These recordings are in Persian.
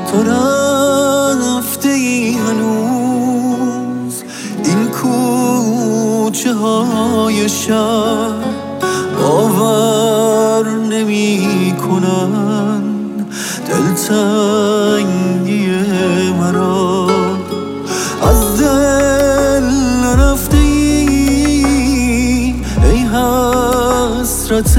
تو رفته ای هنوز این کوچه های شهر باور نمی کنن دلتنگی مرا از دل نرفته ای حسرت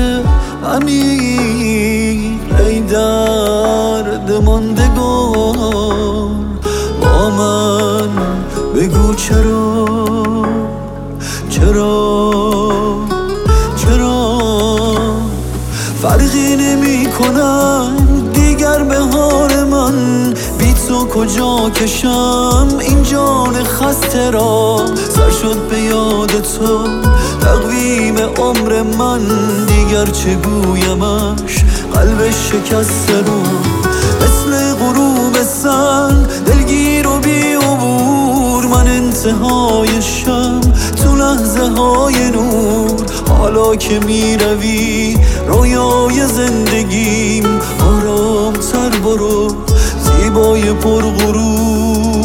عمیق ای درد ماندگار با من بگو چرا فرقی نمی کنن دیگر به حال من بی تو کجا کشم این جان خسته را سر شد به یاد تو تقویم عمر من دیگر چه گویمش قلب شکسته رو مثل غروب سر دلگیر و بی عبور من انتهای شب تو لحظه های نور حالا که می روی رویای زندگیم آرام تر برو زیبای پرغرور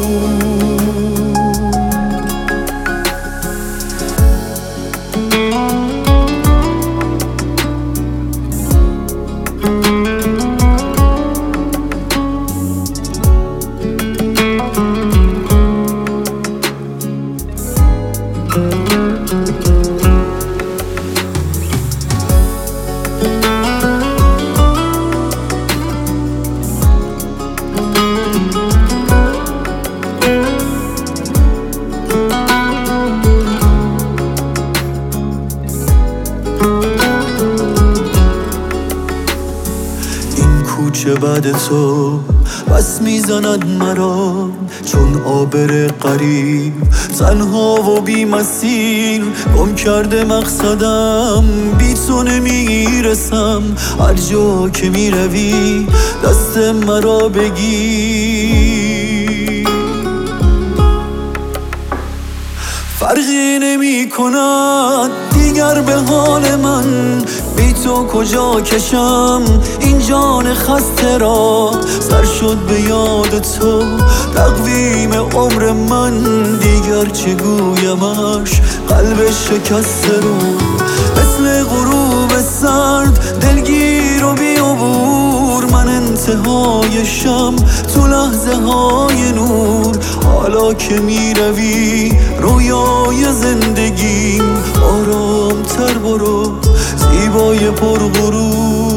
کوچه بعد تو بس میزند مرا چون آبر غریب تنها و بی مسیر گم کرده مقصدم بی تو نمیرسم هر جا که میروی دست مرا بگیر فرقی نمی کند دیگر به حال من بی تو کجا کشم این جان خسته را سر شد به یاد تو تقویم عمر من دیگر چه گویمش قلب شکسته رو مثل غروب سرد دلگیر و بی عبور من انتهای شب تو لحظه های نور حالا که می روی رویای زندگیم آرام تر برو زیبای پرغرور